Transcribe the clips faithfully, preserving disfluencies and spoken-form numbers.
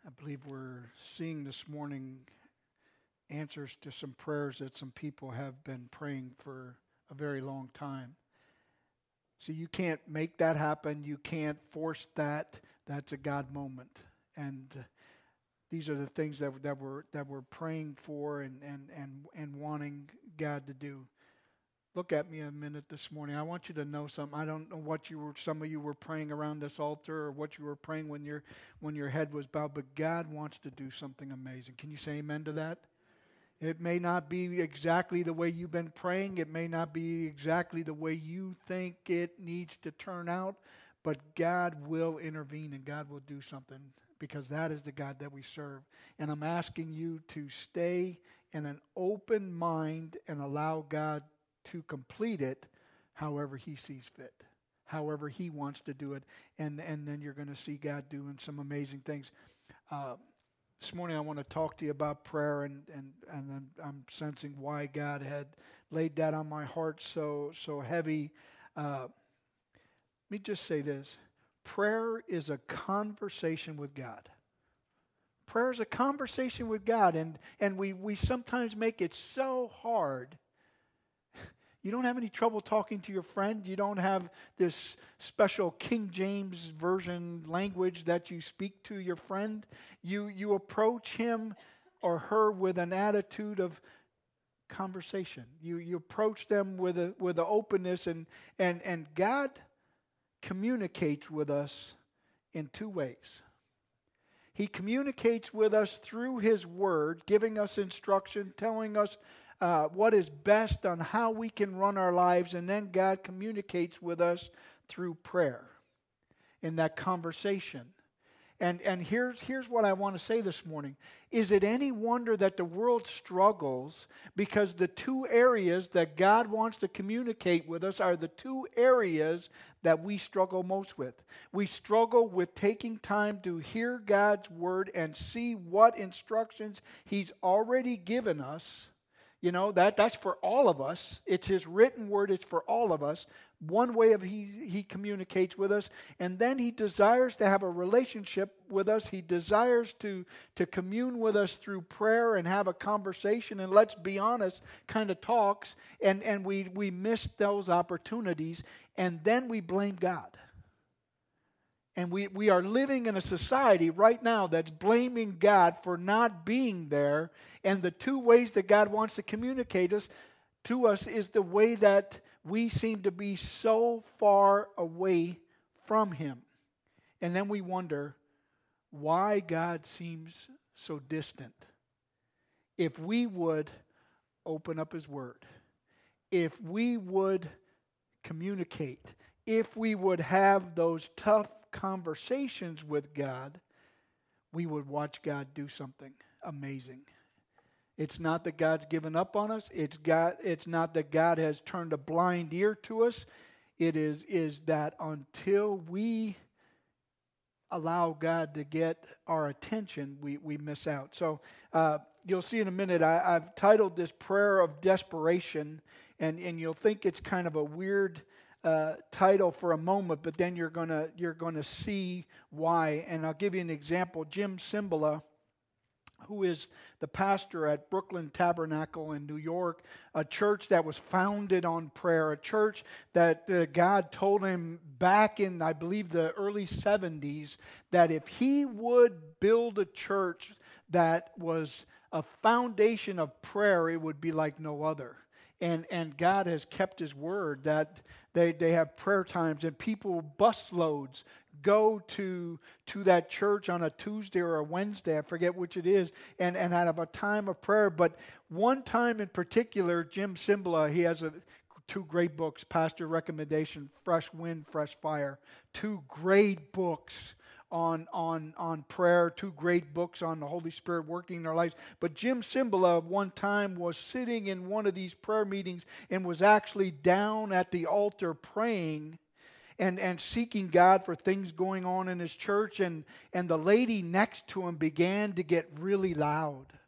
I believe we're seeing this morning answers to some prayers that some people have been praying for a very long time. See, you can't make that happen. You can't force that. That's a God moment. And uh, these are the things that, that, we're, that we're praying for and, and, and, and wanting God to do. Look at me a minute this morning. I want you to know something. I don't know what you were, some of you were praying around this altar or what you were praying when your when your head was bowed, but God wants to do something amazing. Can you say amen to that? It may not be exactly the way you've been praying. It may not be exactly the way you think it needs to turn out, but God will intervene and God will do something because that is the God that we serve. And I'm asking you to stay in an open mind and allow God to complete it however He sees fit, however He wants to do it. And, and then you're going to see God doing some amazing things. Uh, this morning I want to talk to you about prayer, and, and, and I'm, I'm sensing why God had laid that on my heart so, so heavy. Uh, let me just say this. Prayer is a conversation with God. Prayer is a conversation with God, and, and we, we sometimes make it so hard. You don't have any trouble talking to your friend. You don't have this special King James Version language that you speak to your friend. You, you approach him or her with an attitude of conversation. You, you approach them with a with an openness, and, and, and God communicates with us in two ways. He communicates with us through His Word, giving us instruction, telling us Uh, what is best on how we can run our lives, and then God communicates with us through prayer in that conversation. And and here's here's what I want to say this morning. Is it any wonder that the world struggles because the two areas that God wants to communicate with us are the two areas that we struggle most with? We struggle with taking time to hear God's Word and see what instructions He's already given us. You know, that, that's for all of us. It's His written word. It's for all of us. One way of he, he communicates with us. And then He desires to have a relationship with us. He desires to, to commune with us through prayer and have a conversation. And let's be honest, kind of talks. And, and we, we miss those opportunities. And then we blame God. And we, we are living in a society right now that's blaming God for not being there. And the two ways that God wants to communicate us to us is the way that we seem to be so far away from Him. And then we wonder why God seems so distant. If we would open up His Word, if we would communicate, if we would have those tough conversations with God, we would watch God do something amazing. It's not that God's given up on us. It's God, it's not that God has turned a blind ear to us. It is, is that until we allow God to get our attention, we, we miss out. So uh, you'll see in a minute, I, I've titled this Prayer of Desperation, and, and you'll think it's kind of a weird Uh, title for a moment, but then you're gonna you're gonna see why. And I'll give you an example. Jim Cymbala, who is the pastor at Brooklyn Tabernacle in New York, a church that was founded on prayer, a church that uh, God told him back in, I believe, the early seventies, that if he would build a church that was a foundation of prayer, it would be like no other. And and God has kept His word that they, they have prayer times, and people, busloads, go to to that church on a Tuesday or a Wednesday, I forget which it is, and, and have a time of prayer. But one time in particular, Jim Cymbala, he has a, two great books, Pastor Recommendation, Fresh Wind, Fresh Fire. Two great books on on on prayer, two great books on the Holy Spirit working in our lives. But Jim Cymbala one time was sitting in one of these prayer meetings and was actually down at the altar praying and, and seeking God for things going on in his church. And, and the lady next to him began to get really loud.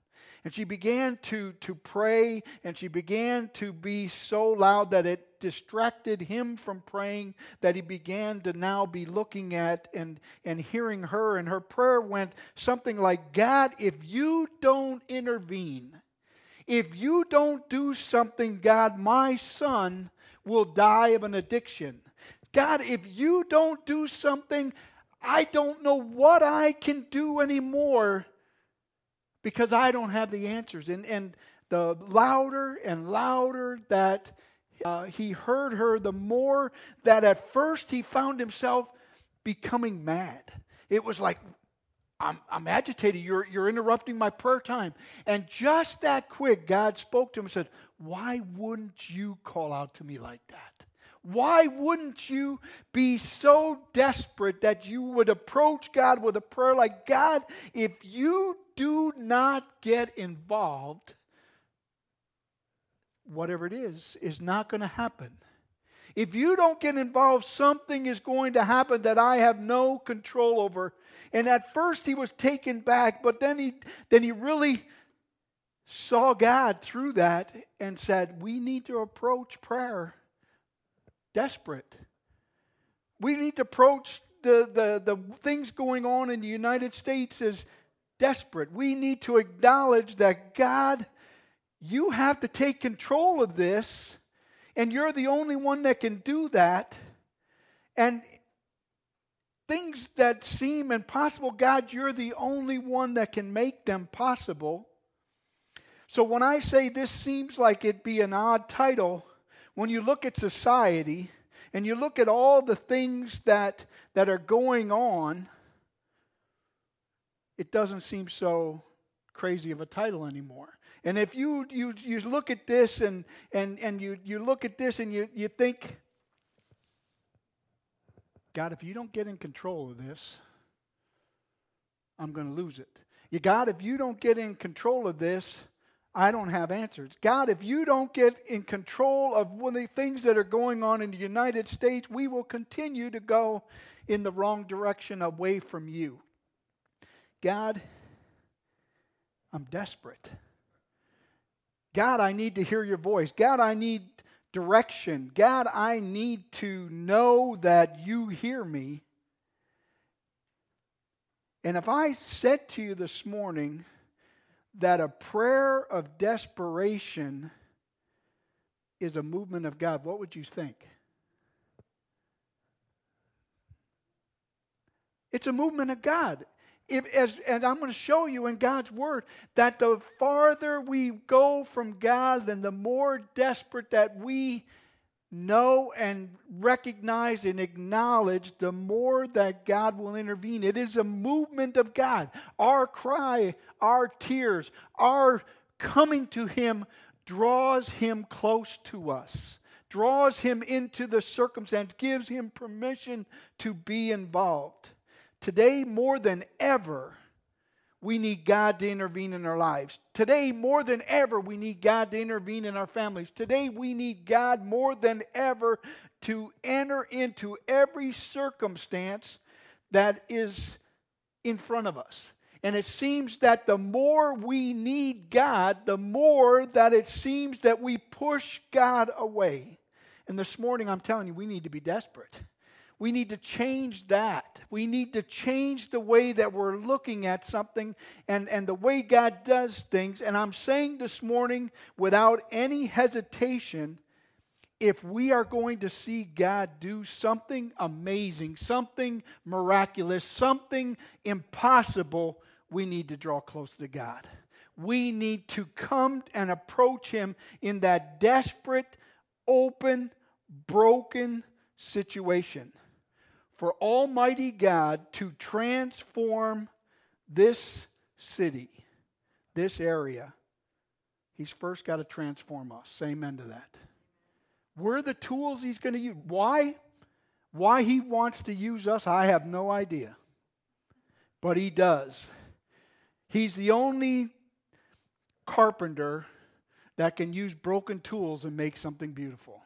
And she began to, to pray, and she began to be so loud that it distracted him from praying, that he began to now be looking at and, and hearing her. And her prayer went something like, God, if you don't intervene, if you don't do something, God, my son will die of an addiction. God, if you don't do something, I don't know what I can do anymore, because I don't have the answers. And, and the louder and louder that uh, he heard her, the more that at first he found himself becoming mad. It was like, I'm, I'm agitated. You're, you're interrupting my prayer time. And just that quick, God spoke to him and said, why wouldn't you call out to me like that? Why wouldn't you be so desperate that you would approach God with a prayer like, God, if you do not get involved, whatever it is, is not going to happen. If you don't get involved, something is going to happen that I have no control over. And at first he was taken back, but then he then he really saw God through that and said, we need to approach prayer desperate. We need to approach the, the, the things going on in the United States as desperate. We need to acknowledge that, God, you have to take control of this, and you're the only one that can do that. And things that seem impossible, God, you're the only one that can make them possible. So when I say this seems like it'd be an odd title, when you look at society and you look at all the things that, that are going on, it doesn't seem so crazy of a title anymore. And if you you, you look at this and, and, and you, you look at this and you, you think, God, if you don't get in control of this, I'm going to lose it. You, God, if you don't get in control of this, I don't have answers. God, if you don't get in control of one of the things that are going on in the United States, we will continue to go in the wrong direction away from you. God, I'm desperate. God, I need to hear your voice. God, I need direction. God, I need to know that you hear me. And if I said to you this morning that a prayer of desperation is a movement of God, what would you think? It's a movement of God. If, as, and I'm going to show you in God's Word that the farther we go from God, then the more desperate that we know and recognize and acknowledge, the more that God will intervene. It is a movement of God. Our cry, our tears, our coming to Him draws Him close to us, draws Him into the circumstance, gives Him permission to be involved. Today, more than ever, we need God to intervene in our lives. Today, more than ever, we need God to intervene in our families. Today, we need God more than ever to enter into every circumstance that is in front of us. And it seems that the more we need God, the more that it seems that we push God away. And this morning, I'm telling you, we need to be desperate. We need to change that. We need to change the way that we're looking at something and, and the way God does things. And I'm saying this morning, without any hesitation, if we are going to see God do something amazing, something miraculous, something impossible, we need to draw close to God. We need to come and approach Him in that desperate, open, broken situation. For Almighty God to transform this city, this area, He's first got to transform us. Say amen to that. We're the tools He's going to use. Why? Why He wants to use us, I have no idea. But He does. He's the only carpenter that can use broken tools and make something beautiful.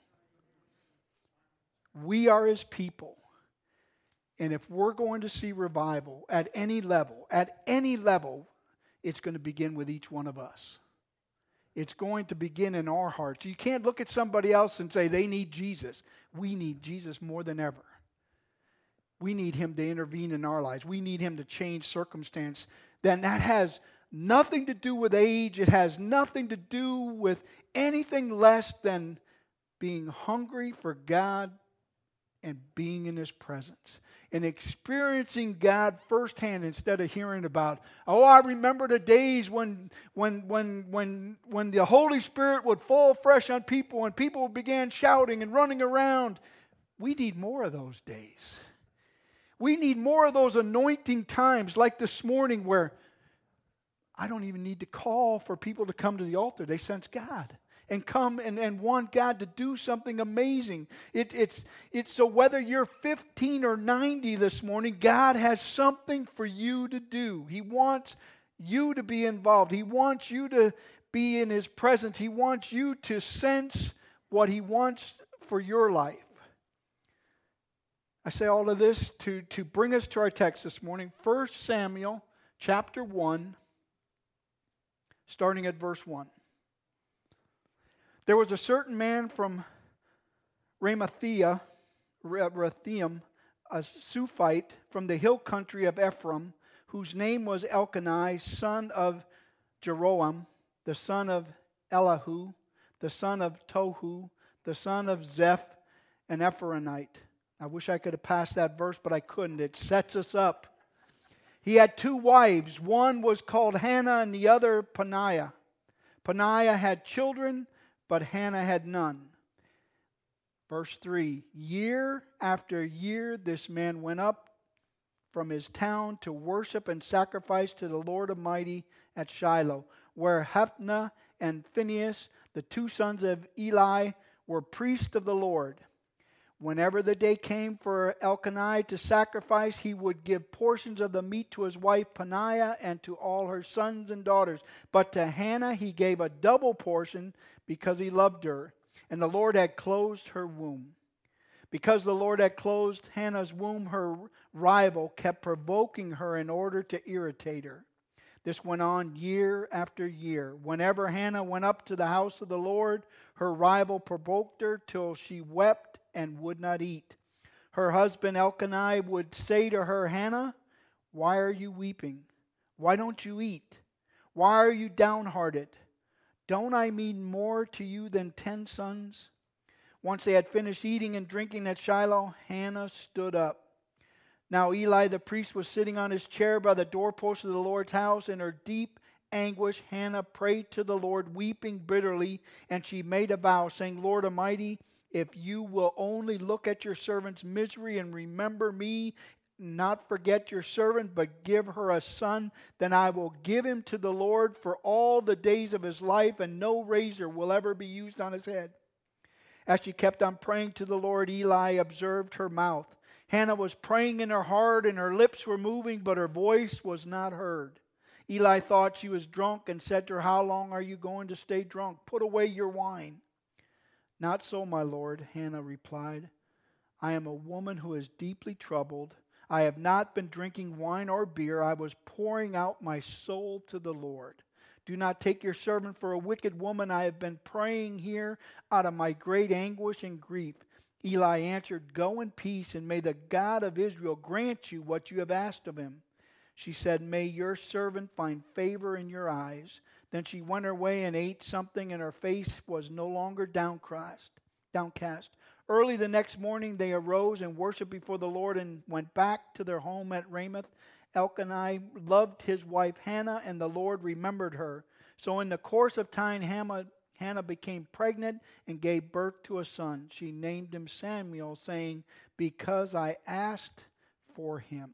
We are His people. And if we're going to see revival at any level, at any level, it's going to begin with each one of us. It's going to begin in our hearts. You can't look at somebody else and say they need Jesus. We need Jesus more than ever. We need Him to intervene in our lives. We need Him to change circumstance. Then that has nothing to do with age. It has nothing to do with anything less than being hungry for God and being in His presence. And experiencing God firsthand instead of hearing about, oh, I remember the days when when when when when the Holy Spirit would fall fresh on people and people began shouting and running around. We need more of those days. We need more of those anointing times like this morning where I don't even need to call for people to come to the altar. They sense God and come and, and want God to do something amazing. It, it's, it's so whether you're fifteen or ninety this morning, God has something for you to do. He wants you to be involved. He wants you to be in His presence. He wants you to sense what He wants for your life. I say all of this to, to bring us to our text this morning. First Samuel chapter one, starting at verse one. There was a certain man from Ramathiah, Rathaim, a Suphite from the hill country of Ephraim, whose name was Elkanah, son of Jeroam, the son of Elihu, the son of Tohu, the son of Zeph, an Ephraimite. I wish I could have passed that verse, but I couldn't. It sets us up. He had two wives. One was called Hannah and the other Peninnah. Peninnah had children, but Hannah had none. Verse three, year after year this man went up from his town to worship and sacrifice to the Lord Almighty at Shiloh, where Hophni and Phinehas, the two sons of Eli, were priests of the Lord. Whenever the day came for Elkanah to sacrifice, he would give portions of the meat to his wife Peninnah and to all her sons and daughters. But to Hannah he gave a double portion because he loved her, and the Lord had closed her womb. Because the Lord had closed Hannah's womb, her rival kept provoking her in order to irritate her. This went on year after year. Whenever Hannah went up to the house of the Lord, her rival provoked her till she wept and would not eat. Her husband Elkanah would say to her, Hannah, why are you weeping? Why don't you eat? Why are you downhearted? Don't I mean more to you than ten sons? Once they had finished eating and drinking at Shiloh, Hannah stood up. Now Eli the priest was sitting on his chair by the doorpost of the Lord's house. In her deep anguish, Hannah prayed to the Lord, weeping bitterly, and she made a vow, saying, Lord Almighty, if you will only look at your servant's misery and remember me, not forget your servant, but give her a son, then I will give him to the Lord for all the days of his life, and no razor will ever be used on his head. As she kept on praying to the Lord, Eli observed her mouth. Hannah was praying in her heart, and her lips were moving, but her voice was not heard. Eli thought she was drunk and said to her, how long are you going to stay drunk? Put away your wine. Not so, my Lord, Hannah replied. I am a woman who is deeply troubled. I have not been drinking wine or beer. I was pouring out my soul to the Lord. Do not take your servant for a wicked woman. I have been praying here out of my great anguish and grief. Eli answered, go in peace, and may the God of Israel grant you what you have asked of him. She said, may your servant find favor in your eyes. Then she went her way and ate something, and her face was no longer downcast. downcast. Early the next morning they arose and worshipped before the Lord and went back to their home at Ramoth. Elkanah loved his wife Hannah, and the Lord remembered her. So in the course of time, Hannah, Hannah became pregnant and gave birth to a son. She named him Samuel, saying, because I asked for him.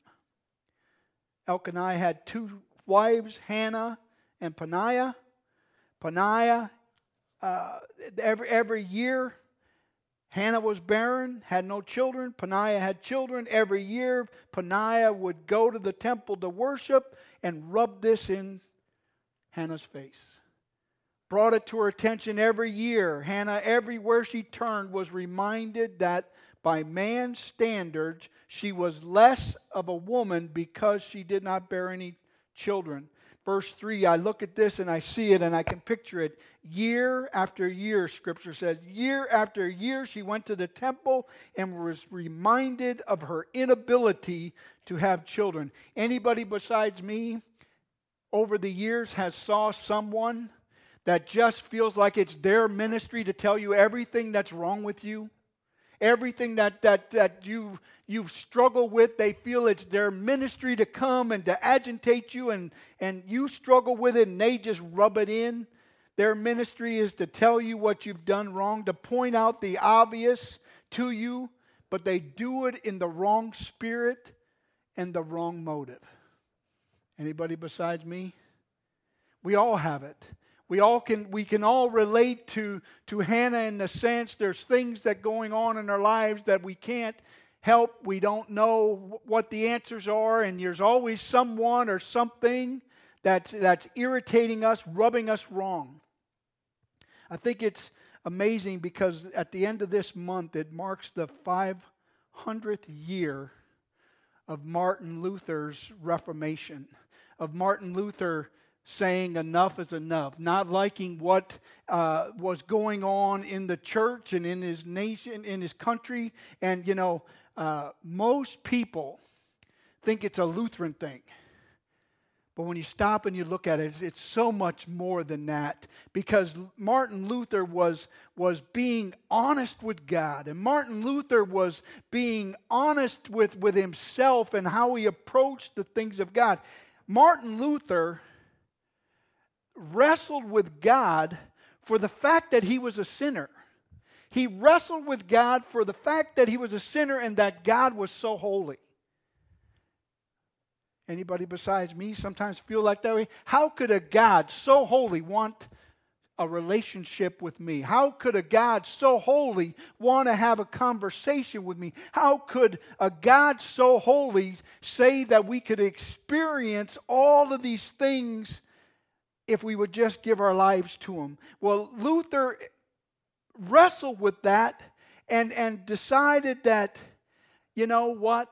Elkanah had two wives, Hannah and Peninnah. Peninnah, uh, every, every year, Hannah was barren, had no children. Peninnah had children. Every year, Peninnah would go to the temple to worship and rub this in Hannah's face. Brought it to her attention every year. Hannah, everywhere she turned, was reminded that by man's standards, she was less of a woman because she did not bear any children. verse three, I look at this and I see it and I can picture it. Year after year, Scripture says, year after year she went to the temple and was reminded of her inability to have children. Anybody besides me over the years has saw someone that just feels like it's their ministry to tell you everything that's wrong with you? Everything that that that you you've struggled with, they feel it's their ministry to come and to agitate you, and and you struggle with it and they just rub it in. Their ministry is to tell you what you've done wrong, to point out the obvious to you, but they do it in the wrong spirit and the wrong motive. Anybody besides me? We all have it. We all can we can all relate to, to Hannah in the sense there's things that going on in our lives that we can't help. We don't know what the answers are, and there's always someone or something that's that's irritating us, rubbing us wrong. I think it's amazing because at the end of this month it marks the five hundredth year of Martin Luther's Reformation, of Martin Luther saying enough is enough, not liking what uh, was going on in the church and in his nation, in his country. And, you know, uh, most people think it's a Lutheran thing. But when you stop and you look at it, it's, it's so much more than that. Because Martin Luther was, was being honest with God. And Martin Luther was being honest with, with himself and how he approached the things of God. Martin Luther wrestled with God for the fact that he was a sinner. He wrestled with God for the fact that he was a sinner and that God was so holy. Anybody besides me sometimes feel like that way? How could a God so holy want a relationship with me? How could a God so holy want to have a conversation with me? How could a God so holy say that we could experience all of these things if we would just give our lives to Him? Well, Luther wrestled with that and, and decided that, you know what?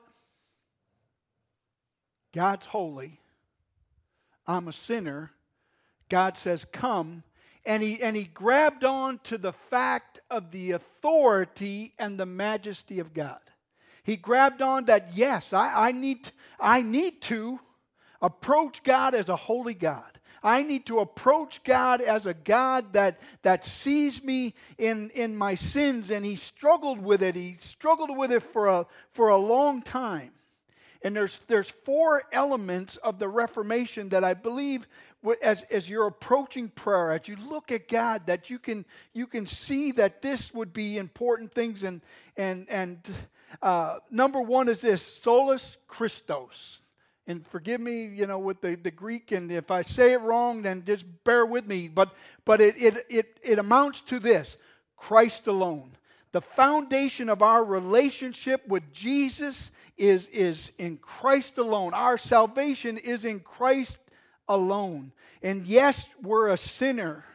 God's holy. I'm a sinner. God says, come. And he, and he grabbed on to the fact of the authority and the majesty of God. He grabbed on that, yes, I, I, need, I need to approach God as a holy God. I need to approach God as a God that, that sees me in, in my sins, and he struggled with it. He struggled with it for a, for a long time. And there's, there's four elements of the Reformation that I believe as, as you're approaching prayer, as you look at God, that you can, you can see that this would be important things. And, and, and uh, number one is this, solus Christos. And forgive me, you know, with the, the Greek, and if I say it wrong, then just bear with me. But but it, it it it amounts to this: Christ alone. The foundation of our relationship with Jesus is, is in Christ alone. Our salvation is in Christ alone. And yes, we're a sinner,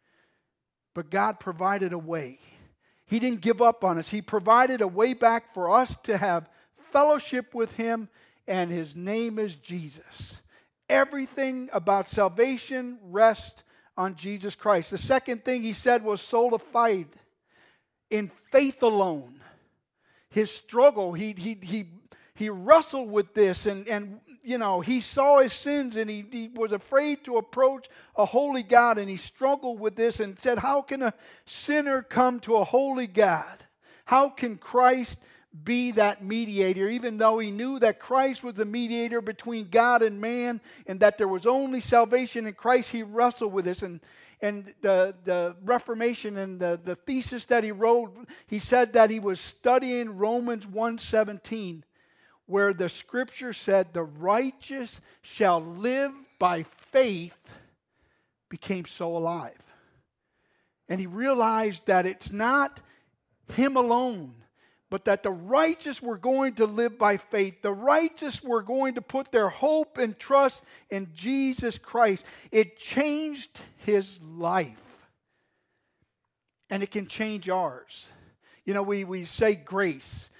but God provided a way. He didn't give up on us. He provided a way back for us to have fellowship with Him. And His name is Jesus. Everything about salvation rests on Jesus Christ. The second thing he said was sola fide, in faith alone. His struggle, he he he he wrestled with this, and, and you know, he saw his sins, and he, he was afraid to approach a holy God, and he struggled with this and said, how can a sinner come to a holy God? How can Christ be that mediator, even though he knew that Christ was the mediator between God and man, and that there was only salvation in Christ? He wrestled with this. And and the, the Reformation and the, the thesis that he wrote, he said that he was studying Romans one seventeen, where the Scripture said, the righteous shall live by faith, became so alive. And he realized that it's not him alone, but that the righteous were going to live by faith. The righteous were going to put their hope and trust in Jesus Christ. It changed his life. And it can change ours. You know, we, we say grace.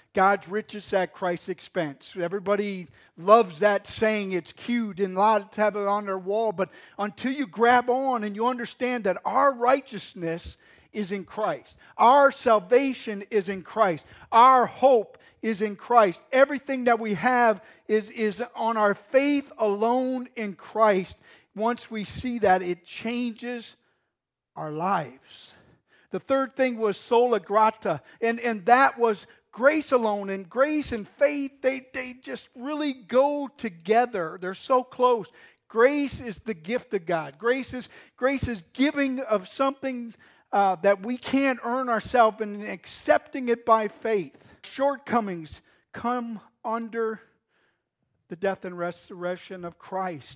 God's riches at Christ's expense. Everybody loves that saying. It's cute, and a lot have it on their wall. But until you grab on and you understand that our righteousness is in Christ, our salvation is in Christ, our hope is in Christ, everything that we have is, is on our faith alone in Christ. Once we see that, it changes our lives. The third thing was sola grata, and, and that was grace alone. And grace and faith, they, they just really go together. They're so close. Grace is the gift of God. Grace is, grace is giving of something uh, that we can't earn ourselves and accepting it by faith. Shortcomings come under the death and resurrection of Christ.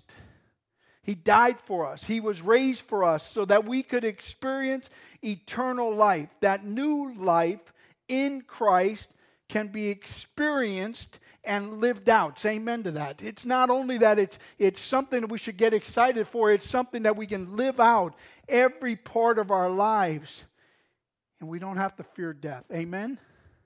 He died for us. He was raised for us so that we could experience eternal life. That new life in Christ can be experienced and lived out. Say amen to that. It's not only that it's, it's something that we should get excited for, it's something that we can live out every part of our lives. And we don't have to fear death. Amen?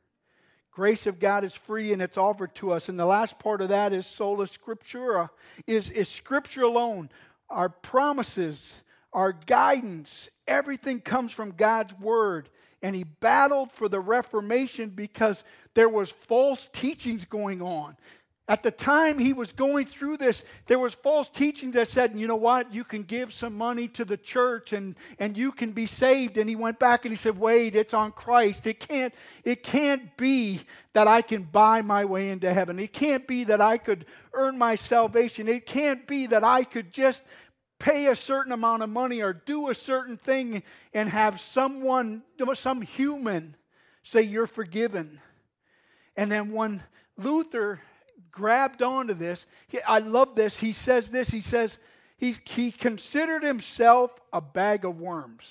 Grace of God is free and it's offered to us. And the last part of that is sola scriptura, is, is Scripture alone. Our promises, our guidance, everything comes from God's Word. And he battled for the Reformation because there was false teachings going on. At the time he was going through this, there was false teachings that said, you know what, you can give some money to the church and, and you can be saved. And he went back and he said, wait, it's on Christ. It can't, it can't be that I can buy my way into heaven. It can't be that I could earn my salvation. It can't be that I could just pay a certain amount of money or do a certain thing and have someone, some human say you're forgiven. And then when Luther grabbed onto this, he, I love this, he says this, he says he, he considered himself a bag of worms.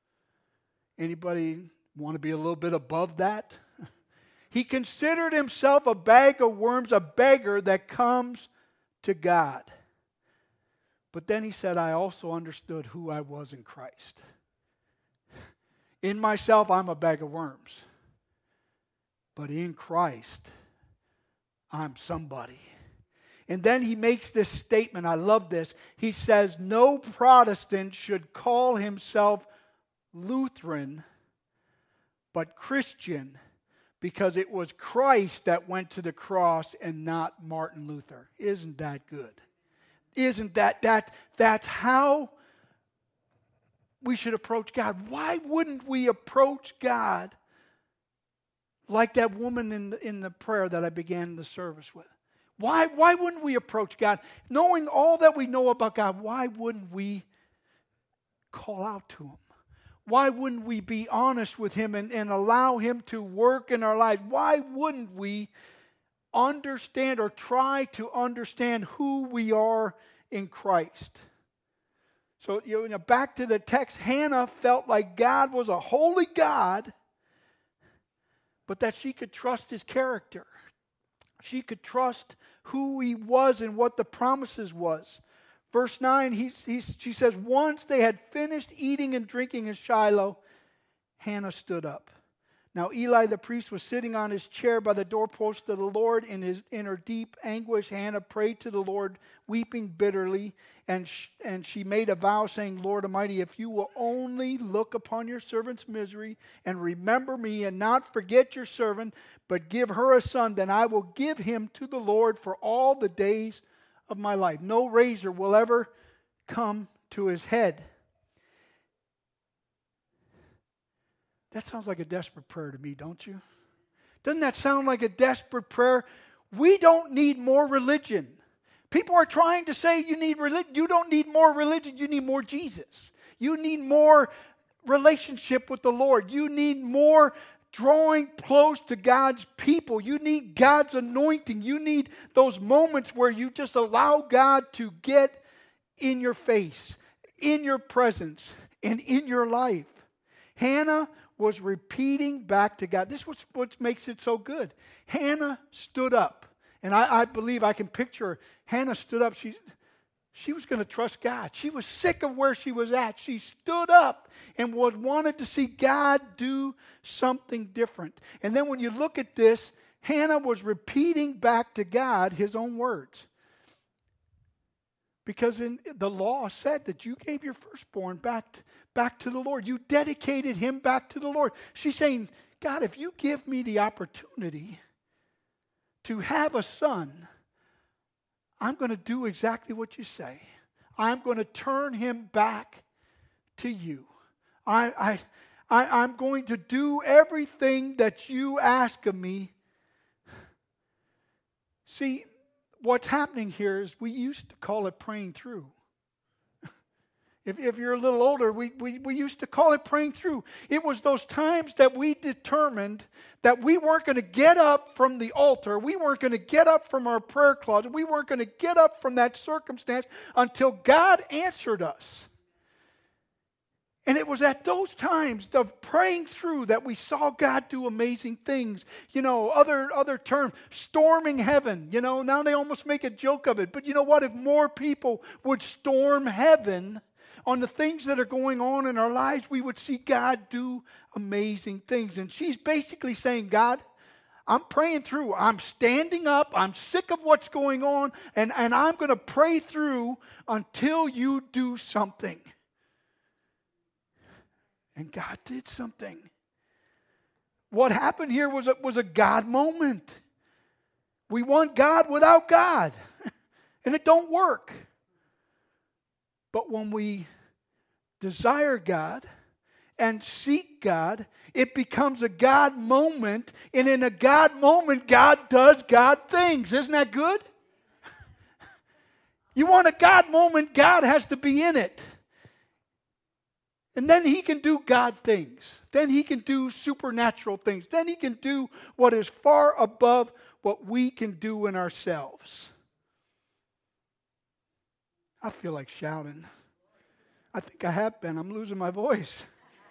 Anybody want to be a little bit above that? He considered himself a bag of worms, a beggar that comes to God. But then he said, I also understood who I was in Christ. In myself, I'm a bag of worms. But in Christ, I'm somebody. And then he makes this statement. I love this. He says, no Protestant should call himself Lutheran, but Christian, because it was Christ that went to the cross and not Martin Luther. Isn't that good? Isn't that, that, that's how we should approach God. Why wouldn't we approach God like that woman in the, in the prayer that I began the service with? Why, why wouldn't we approach God? Knowing all that we know about God, why wouldn't we call out to Him? Why wouldn't we be honest with Him and, and allow Him to work in our lives? Why wouldn't we understand or try to understand who we are in Christ? So, you know, back to the text, Hannah felt like God was a holy God, but that she could trust His character. She could trust who He was and what the promises was. Verse nine, he, he, she says, once they had finished eating and drinking in Shiloh, Hannah stood up. Now Eli the priest was sitting on his chair by the doorpost of the Lord. In his in her deep anguish, Hannah prayed to the Lord, weeping bitterly. And, sh- and she made a vow, saying, Lord Almighty, if you will only look upon your servant's misery and remember me and not forget your servant, but give her a son, then I will give him to the Lord for all the days of my life. No razor will ever come to his head. That sounds like a desperate prayer to me, don't you? Doesn't that sound like a desperate prayer? We don't need more religion. People are trying to say you need religion. You don't need more religion. You need more Jesus. You need more relationship with the Lord. You need more drawing close to God's people. You need God's anointing. You need those moments where you just allow God to get in your face, in your presence, and in your life. Hannah was repeating back to God. This is what makes it so good. Hannah stood up. And I, I believe I can picture her. Hannah stood up. She, she was going to trust God. She was sick of where she was at. She stood up and was wanted to see God do something different. And then when you look at this, Hannah was repeating back to God his own words. Because in the law said that you gave your firstborn back to, back to the Lord. You dedicated him back to the Lord. She's saying, God, if you give me the opportunity to have a son, I'm going to do exactly what you say. I'm going to turn him back to you. I, I, I, I'm going to do everything that you ask of me. See, what's happening here is we used to call it praying through. If, if you're a little older, we, we, we used to call it praying through. It was those times that we determined that we weren't going to get up from the altar. We weren't going to get up from our prayer closet. We weren't going to get up from that circumstance until God answered us. And it was at those times of praying through that we saw God do amazing things. You know, other other terms, storming heaven. You know, now they almost make a joke of it. But you know what? If more people would storm heaven on the things that are going on in our lives, we would see God do amazing things. And she's basically saying, God, I'm praying through. I'm standing up. I'm sick of what's going on. And, and I'm going to pray through until you do something. And God did something. What happened here was a, was a God moment. We want God without God. And it don't work. But when we desire God and seek God, it becomes a God moment. And in a God moment, God does God things. Isn't that good? You want a God moment, God has to be in it. And then he can do God things. Then he can do supernatural things. Then he can do what is far above what we can do in ourselves. I feel like shouting. I think I have been. I'm losing my voice.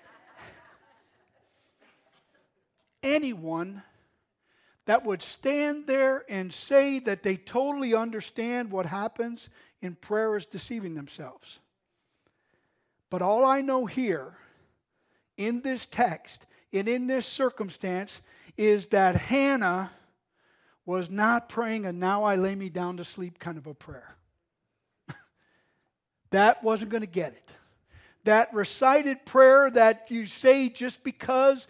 Anyone that would stand there and say that they totally understand what happens in prayer is deceiving themselves. But all I know here in this text and in this circumstance is that Hannah was not praying a now I lay me down to sleep kind of a prayer. That wasn't going to get it. That recited prayer that you say just because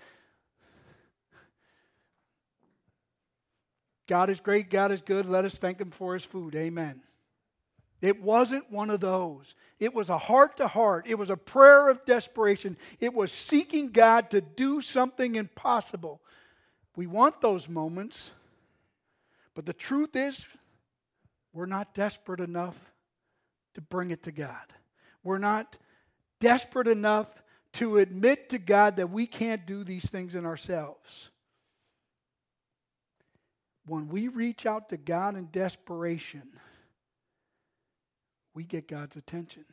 God is great, God is good, let us thank him for his food. Amen. It wasn't one of those. It was a heart-to-heart. It was a prayer of desperation. It was seeking God to do something impossible. We want those moments, but the truth is, we're not desperate enough to bring it to God. We're not desperate enough to admit to God that we can't do these things in ourselves. When we reach out to God in desperation, we get God's attention.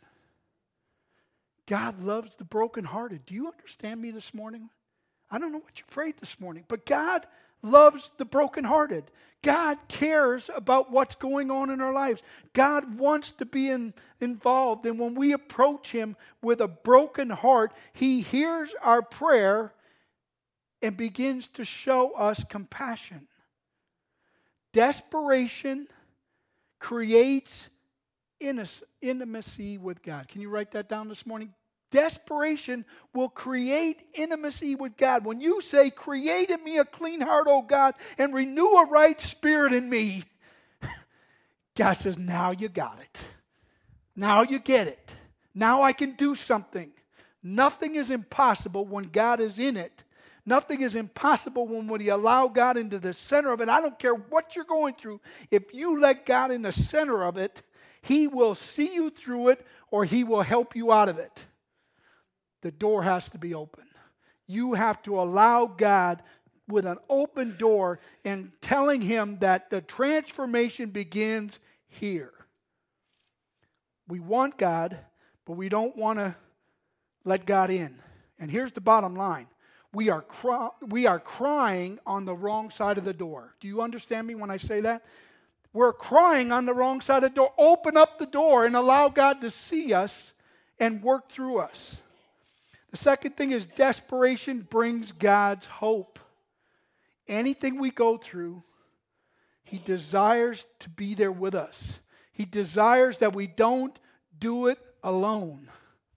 God loves the brokenhearted. Do you understand me this morning? I don't know what you prayed this morning, but God loves the brokenhearted. God cares about what's going on in our lives. God wants to be in, involved. And when we approach him with a broken heart, he hears our prayer and begins to show us compassion. Desperation creates intimacy with God. Can you write that down this morning? Desperation will create intimacy with God. When you say, create in me a clean heart, O God, and renew a right spirit in me, God says, now you got it. Now you get it. Now I can do something. Nothing is impossible when God is in it. Nothing is impossible when we allow God into the center of it. I don't care what you're going through. If you let God in the center of it, he will see you through it or he will help you out of it. The door has to be open. You have to allow God with an open door and telling him that the transformation begins here. We want God, but we don't want to let God in. And here's the bottom line. We are cry- we are crying on the wrong side of the door. Do you understand me when I say that? We're crying on the wrong side of the door. Open up the door and allow God to see us and work through us. The second thing is desperation brings God's hope. anything we go through, He desires to be there with us. He desires that we don't do it alone.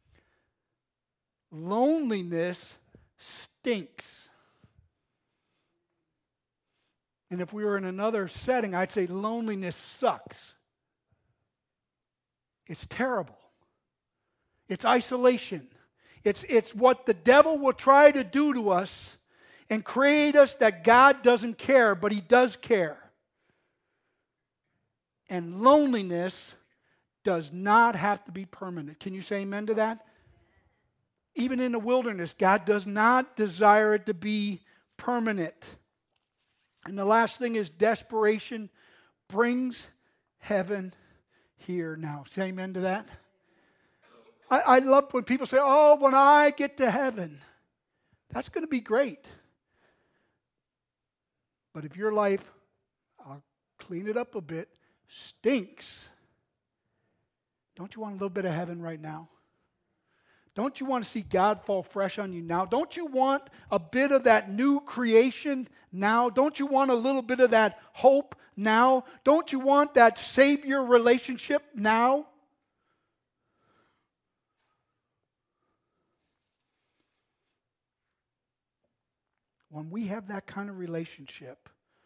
Loneliness stinks. And if we were in another setting, I'd say loneliness sucks. It's terrible. It's isolation. It's, it's what the devil will try to do to us and create us that God doesn't care, but He does care. And loneliness does not have to be permanent. Can you say amen to that? Even in the wilderness, God does not desire it to be permanent. And the last thing is desperation brings heaven here now. Say amen to that? I, I love when people say, oh, when I get to heaven. That's going to be great. But if your life, I'll clean it up a bit, stinks, don't you want a little bit of heaven right now? Don't you want to see God fall fresh on you now? Don't you want a bit of that new creation now? Don't you want a little bit of that hope now? Don't you want that Savior relationship now? When we have that kind of relationship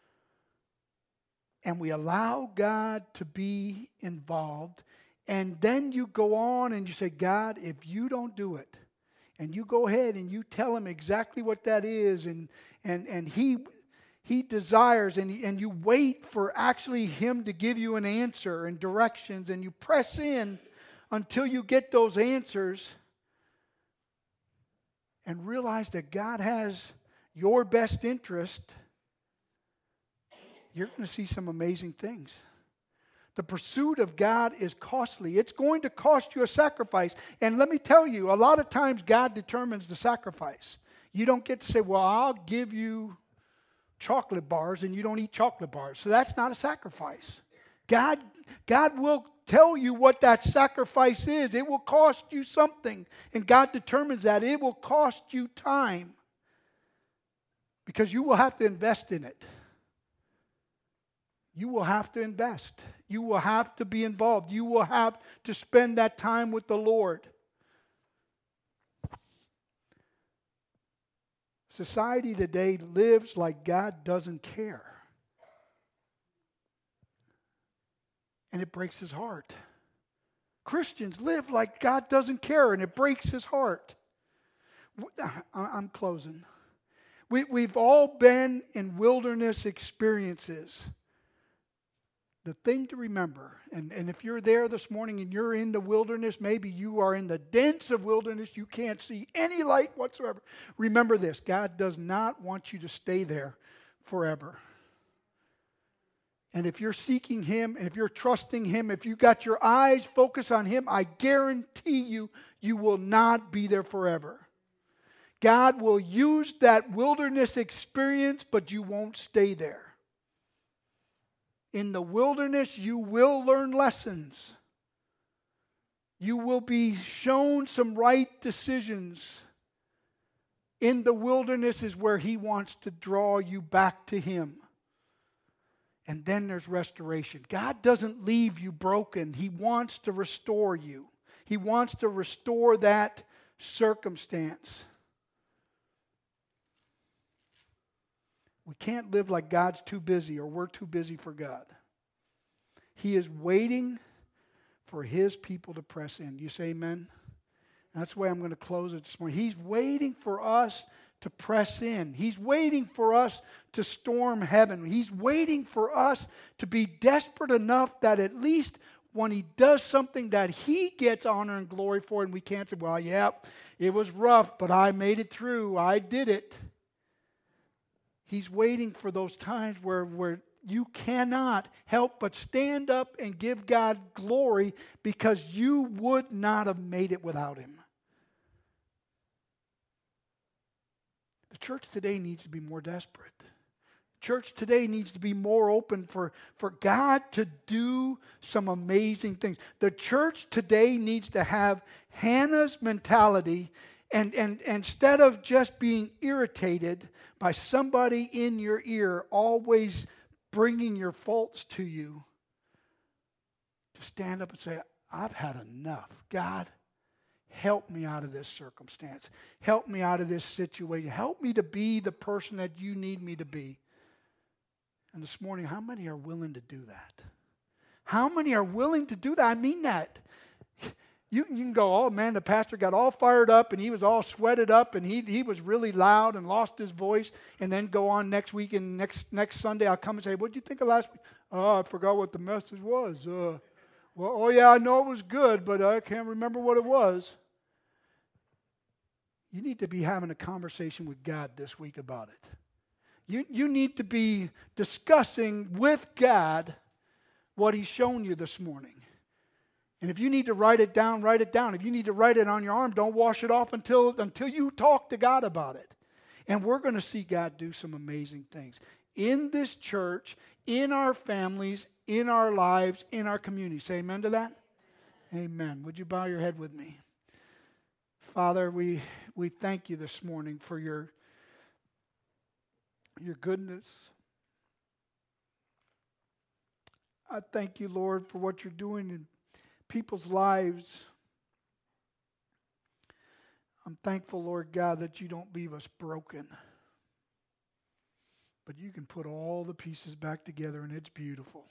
and we allow God to be involved, and then you go on and you say, God, if you don't do it, and you go ahead and you tell Him exactly what that is, and and and He He desires, and, and you wait for actually Him to give you an answer and directions, and you press in until you get those answers and realize that God has your best interest, you're going to see some amazing things. The pursuit of God is costly. It's going to cost you a sacrifice. And let me tell you, a lot of times God determines the sacrifice. You don't get to say, well, I'll give you chocolate bars and you don't eat chocolate bars. So that's not a sacrifice. God, God will tell you what that sacrifice is. It will cost you something. And God determines that. It will cost you time. Because you will have to invest in it. You will have to invest. You will have to be involved. You will have to spend that time with the Lord. Society today lives like God doesn't care. And it breaks His heart. Christians live like God doesn't care, and it breaks His heart. I'm closing. We, we've all been in wilderness experiences. The thing to remember, and, and if you're there this morning and you're in the wilderness, maybe you are in the dense of wilderness, you can't see any light whatsoever. Remember this, God does not want you to stay there forever. And if you're seeking Him, and if you're trusting Him, if you got your eyes focused on Him, I guarantee you, you will not be there forever. God will use that wilderness experience, but you won't stay there. In the wilderness, you will learn lessons. You will be shown some right decisions. In the wilderness is where He wants to draw you back to Him. And then there's restoration. God doesn't leave you broken. He wants to restore you. He wants to restore that circumstance. We can't live like God's too busy or we're too busy for God. He is waiting for His people to press in. You say amen? And that's the way I'm going to close it this morning. He's waiting for us to press in. He's waiting for us to storm heaven. He's waiting for us to be desperate enough that at least when He does something that He gets honor and glory for, and we can't say, well, yeah, it was rough, but I made it through. I did it. He's waiting for those times where, where you cannot help but stand up and give God glory because you would not have made it without Him. The church today needs to be more desperate. Church today needs to be more open for, for God to do some amazing things. The church today needs to have Hannah's mentality And, and, and instead of just being irritated by somebody in your ear always bringing your faults to you, to stand up and say, I've had enough. God, help me out of this circumstance. Help me out of this situation. Help me to be the person that you need me to be. And this morning, how many are willing to do that? How many are willing to do that? I mean that. You, you can go, oh man, the pastor got all fired up and he was all sweated up and he he was really loud and lost his voice, and then go on next week and next next Sunday I'll come and say, what did you think of last week? Oh, I forgot what the message was. Uh, well, oh yeah, I know it was good, but I can't remember what it was. You need to be having a conversation with God this week about it. You, you need to be discussing with God what He's shown you this morning. And if you need to write it down, write it down. If you need to write it on your arm, don't wash it off until, until you talk to God about it. And we're going to see God do some amazing things in this church, in our families, in our lives, in our community. Say amen to that? Amen. Would you bow your head with me? Father, we, we thank you this morning for your, your goodness. I thank you, Lord, for what you're doing in people's lives. I'm thankful, Lord God, that you don't leave us broken, but you can put all the pieces back together and it's beautiful.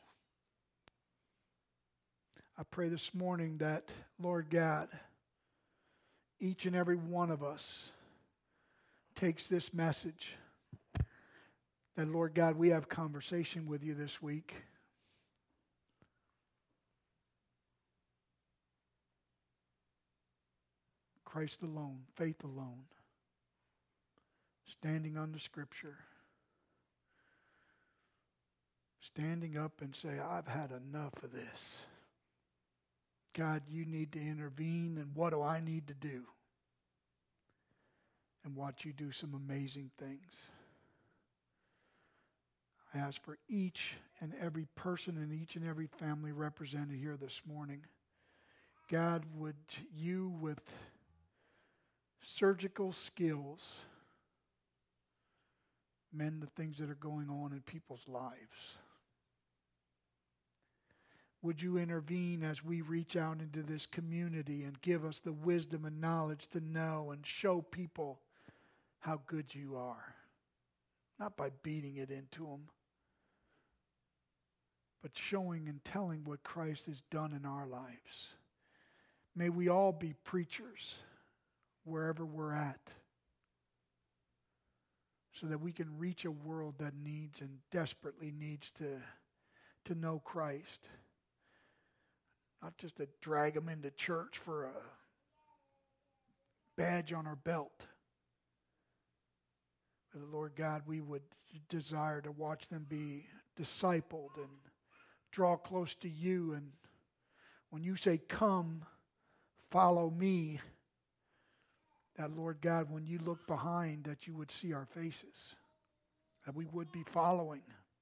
I pray this morning that, Lord God, each and every one of us takes this message, that, Lord God, we have conversation with you this week. Christ alone, faith alone, standing on the Scripture, standing up and say, I've had enough of this. God, you need to intervene, and what do I need to do? And watch you do some amazing things. I ask for each and every person and each and every family represented here this morning. God, would you with surgical skills mend the things that are going on in people's lives? Would you intervene as we reach out into this community and give us the wisdom and knowledge to know and show people how good you are? Not by beating it into them, but showing and telling what Christ has done in our lives. May we all be preachers wherever we're at, so that we can reach a world that needs and desperately needs to, to know Christ. Not just to drag them into church for a badge on our belt. But Lord God, we would desire to watch them be discipled and draw close to you. And when you say, come, follow me, that, Lord God, when you look behind, that you would see our faces, that we would be following.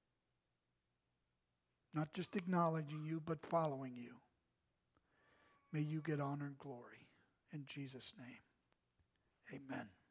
Not just acknowledging you, but following you. May you get honor and glory. In Jesus' name, amen.